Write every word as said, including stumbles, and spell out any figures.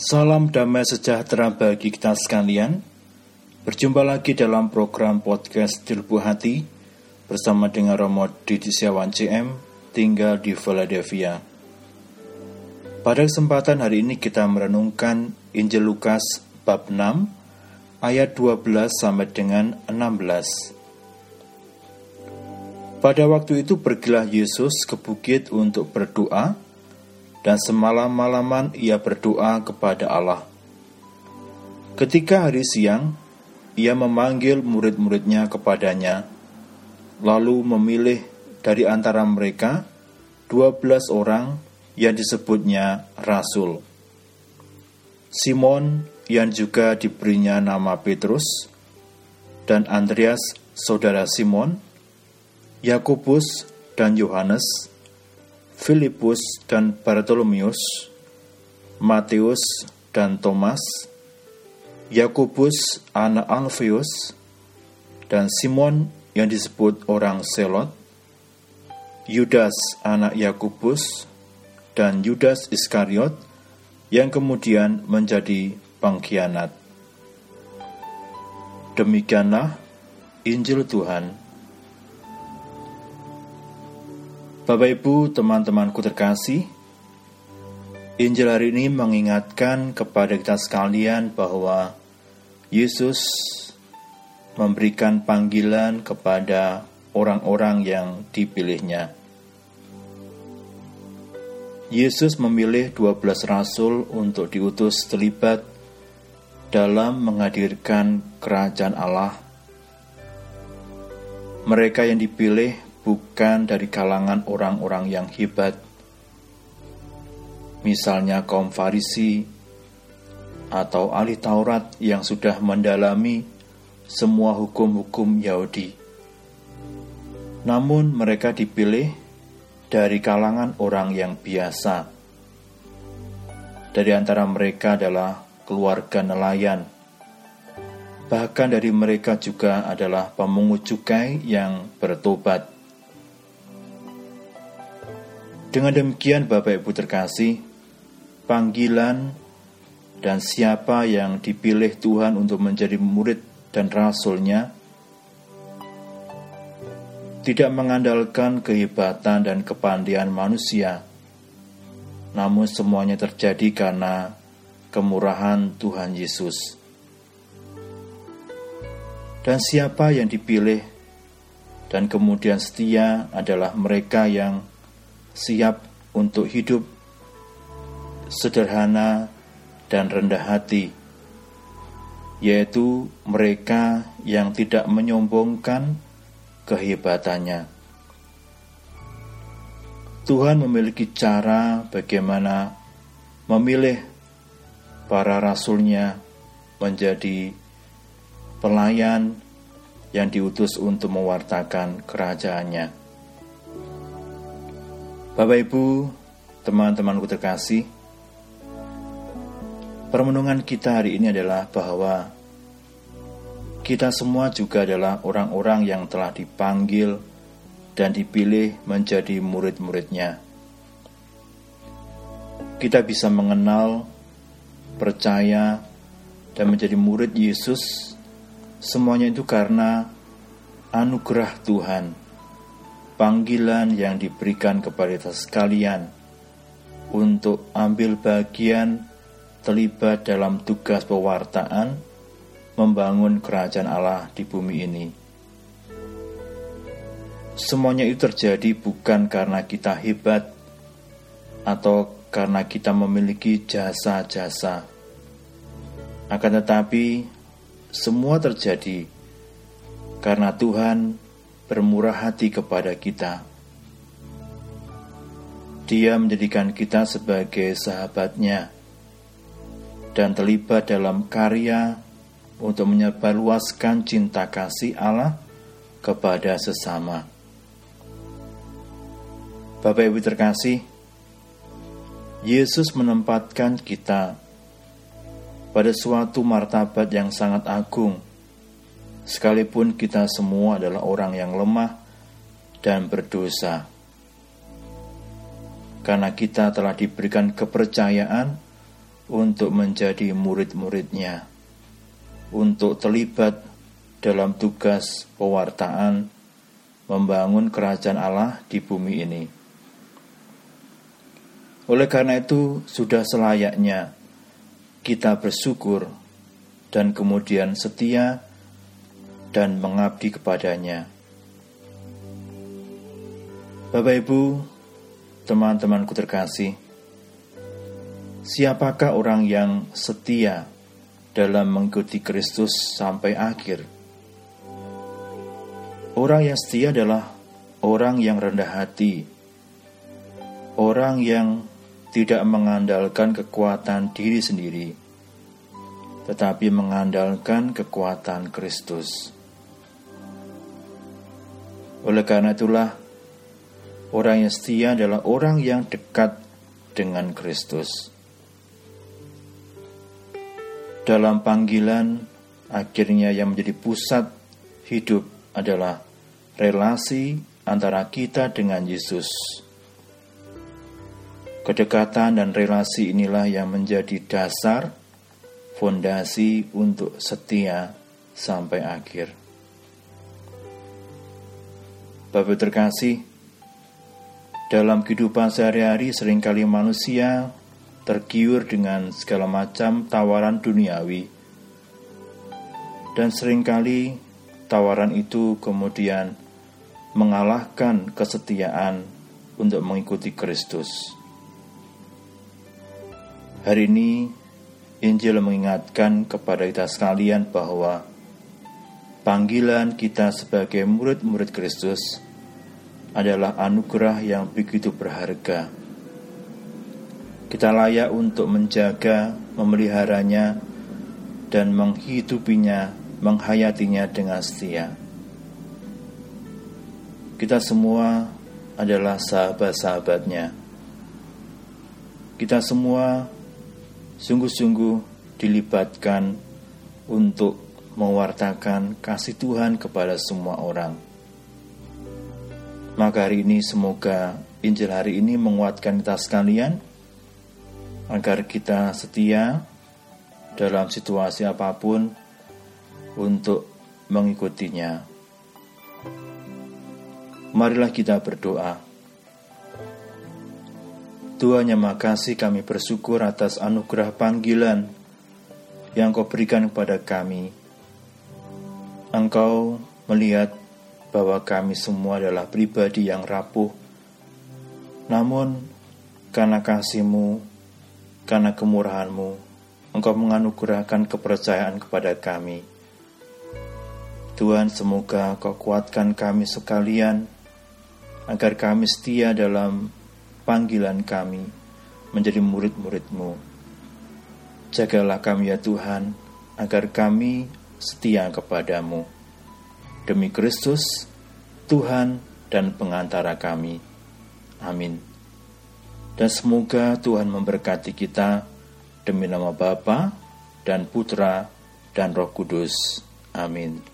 Salam damai sejahtera bagi kita sekalian. Berjumpa lagi dalam program podcast Dilbu Hati bersama dengan Romo Didi Setiawan C M, tinggal di Philadelphia. Pada kesempatan hari ini kita merenungkan Injil Lukas bab enam ayat dua belas sampai dengan enam belas. Pada waktu itu pergilah Yesus ke bukit untuk berdoa, dan semalam-malaman ia berdoa kepada Allah. Ketika hari siang, ia memanggil murid-muridnya kepadanya, lalu memilih dari antara mereka dua belas orang yang disebutnya rasul. Simon yang juga diberinya nama Petrus, dan Andreas saudara Simon, Yakobus dan Yohanes, Filipus dan Bartolomeus, Matius dan Thomas, Yakobus anak Alfeus, dan Simon yang disebut orang Selot, Yudas anak Yakobus, dan Yudas Iskariot yang kemudian menjadi pengkhianat. Demikianlah Injil Tuhan. Bapak Ibu, teman-temanku terkasih, Injil hari ini mengingatkan kepada kita sekalian bahwa Yesus memberikan panggilan kepada orang-orang yang dipilihnya. Yesus memilih dua belas rasul untuk diutus terlibat dalam menghadirkan kerajaan Allah. Mereka yang dipilih bukan dari kalangan orang-orang yang hebat, misalnya kaum Farisi atau ahli Taurat yang sudah mendalami semua hukum-hukum Yahudi. Namun mereka dipilih dari kalangan orang yang biasa. Dari antara mereka adalah keluarga nelayan. Bahkan dari mereka juga adalah pemungut cukai yang bertobat. Dengan demikian Bapak Ibu terkasih, panggilan dan siapa yang dipilih Tuhan untuk menjadi murid dan rasulnya tidak mengandalkan kehebatan dan kepandaian manusia, namun semuanya terjadi karena kemurahan Tuhan Yesus. Dan siapa yang dipilih dan kemudian setia adalah mereka yang siap untuk hidup sederhana dan rendah hati, yaitu mereka yang tidak menyombongkan kehebatannya. Tuhan memiliki cara bagaimana memilih para rasulnya menjadi pelayan yang diutus untuk mewartakan kerajaannya. Bapak Ibu, teman-temanku terkasih, permenungan kita hari ini adalah bahwa kita semua juga adalah orang-orang yang telah dipanggil dan dipilih menjadi murid-muridnya. Kita bisa mengenal, percaya, dan menjadi murid Yesus, semuanya itu karena anugerah Tuhan, panggilan yang diberikan kepada kita sekalian untuk ambil bagian terlibat dalam tugas pewartaan membangun kerajaan Allah di bumi ini. Semuanya itu terjadi bukan karena kita hebat atau karena kita memiliki jasa-jasa, akan tetapi semua terjadi karena Tuhan bermurah hati kepada kita. Dia menjadikan kita sebagai sahabatnya dan terlibat dalam karya untuk menyebarluaskan cinta kasih Allah kepada sesama. Bapak Ibu terkasih, Yesus menempatkan kita pada suatu martabat yang sangat agung, sekalipun kita semua adalah orang yang lemah dan berdosa. Karena kita telah diberikan kepercayaan untuk menjadi murid-muridnya, untuk terlibat dalam tugas pewartaan membangun kerajaan Allah di bumi ini. Oleh karena itu, sudah selayaknya kita bersyukur dan kemudian setia dan mengabdi kepadanya. Bapak Ibu, teman-temanku terkasih, siapakah orang yang setia dalam mengikuti Kristus sampai akhir? Orang yang setia adalah orang yang rendah hati, orang yang tidak mengandalkan kekuatan diri sendiri, tetapi mengandalkan kekuatan Kristus. Oleh karena itulah, orang yang setia adalah orang yang dekat dengan Kristus. Dalam panggilan, akhirnya yang menjadi pusat hidup adalah relasi antara kita dengan Yesus. Kedekatan dan relasi inilah yang menjadi dasar, fondasi untuk setia sampai akhir. Bapak terkasih, dalam kehidupan sehari-hari seringkali manusia tergiur dengan segala macam tawaran duniawi, dan seringkali tawaran itu kemudian mengalahkan kesetiaan untuk mengikuti Kristus. Hari ini Injil mengingatkan kepada kita sekalian bahwa panggilan kita sebagai murid-murid Kristus adalah anugerah yang begitu berharga. Kita layak untuk menjaga, memeliharanya, dan menghidupinya, menghayatinya dengan setia. Kita semua adalah sahabat-sahabatnya. Kita semua sungguh-sungguh dilibatkan untuk mewartakan kasih Tuhan kepada semua orang. Maka hari ini semoga Injil hari ini menguatkan kita sekalian, agar kita setia dalam situasi apapun untuk mengikutinya. Marilah kita berdoa. Tuhan yang Maha Kasih, kami bersyukur atas anugerah panggilan yang Kau berikan kepada kami. Engkau melihat bahwa kami semua adalah pribadi yang rapuh. Namun, karena kasih-Mu, karena kemurahan-Mu, Engkau menganugerahkan kepercayaan kepada kami. Tuhan, semoga Kau kuatkan kami sekalian, agar kami setia dalam panggilan kami menjadi murid-murid-Mu. Jagalah kami ya Tuhan, agar kami setia kepada-Mu. Demi Kristus, Tuhan dan pengantara kami. Amin. Dan semoga Tuhan memberkati kita demi nama Bapa dan Putra dan Roh Kudus. Amin.